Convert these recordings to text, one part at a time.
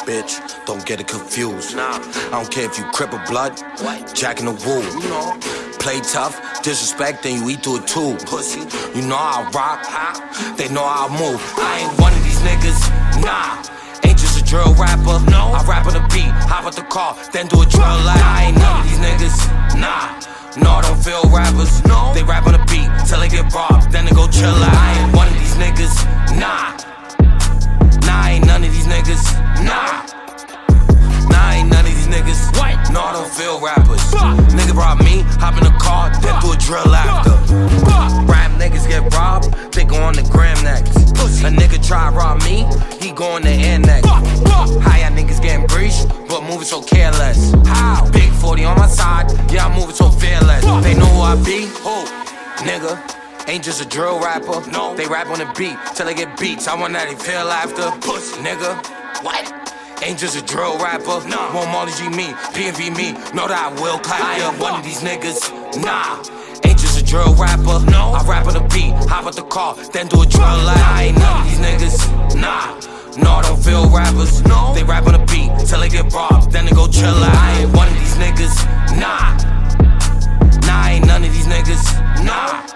bitch. Don't get it confused. I don't care if you crip or blood. Jack in the wool. Play tough, disrespect, then you eat through it too. Pussy, you know I rock. They know I move. I ain't one of these niggas. Nah. Ain't just a drill rapper. No, I rap on the beat, hop out the car, then do a drill like I ain't none of these niggas. Nah, no, I don't feel rappers. No, they rap on the beat till they get robbed, then they go chill like I ain't one of these niggas. Nah, I ain't none of these niggas. Nah, I ain't none of these niggas. What? No, I don't feel rappers. Nigga brought me, hop in the car, then do a drill after. Rap niggas get robbed, they go on the gram next. A nigga try rob me, he go on the air next. How y'all niggas getting breached, but moving so careless. How? Big 40 on my side, yeah, I'm moving so fearless. They know who I be? Who? Nigga. Ain't just a drill rapper. No, they rap on the beat till they get beats. I want that they feel after. Pussy, nigga. What? Ain't just a drill rapper. No, won't Molly G me, PNV me. Know that I will clap. I ain't one of these niggas. Nah, ain't just a drill rapper. No, I rap on the beat, hop out the car, then do a drill like I ain't none of these niggas. Nah, no, I don't feel rappers. No, they rap on the beat till they get robbed, then they go chill like I ain't one of these niggas. Nah, I ain't none of these niggas. Nah,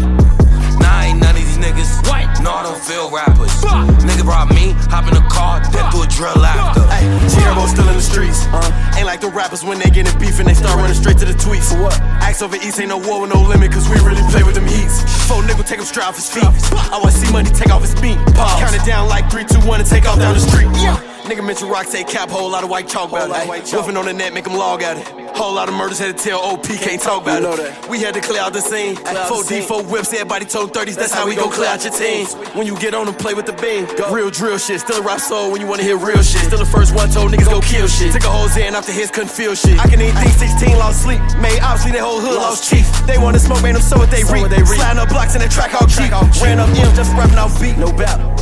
I ain't none of these niggas. What? No, I don't feel rappers. Nigga brought me, hop in the car, then do a drill after. Hey, G-Herbo still in the streets. Ain't like the rappers when they get in beef and they start running straight to the tweets. For what? Axe over East ain't no war with no limit, cause we really play with them heats. Four nigga take him straight off his feet. I wanna see money take off his beat. Count it down like 3, 2, 1 and take off down the street. Nigga mention rock, say cap, whole lot of white chalk about it. Wolfing on the net, make him log at it. Whole lot of murders had to tell OP, can't talk about it. We had to clear out the scene. 4D, 4 whips, everybody told 30s, that's how we gon' clear out your team. When you get on and play with the beam, real drill shit. Still a rap soul when you wanna hear real shit. Still the first one told niggas go kill shit. Took a whole Zan off the hits, couldn't feel shit. I can even think 16 lost sleep. Made obviously their whole hood lost chief. They wanna smoke, made them so what they reap. Sliding up blocks in that track all cheap. Ran up M just rapping off beat. No battle.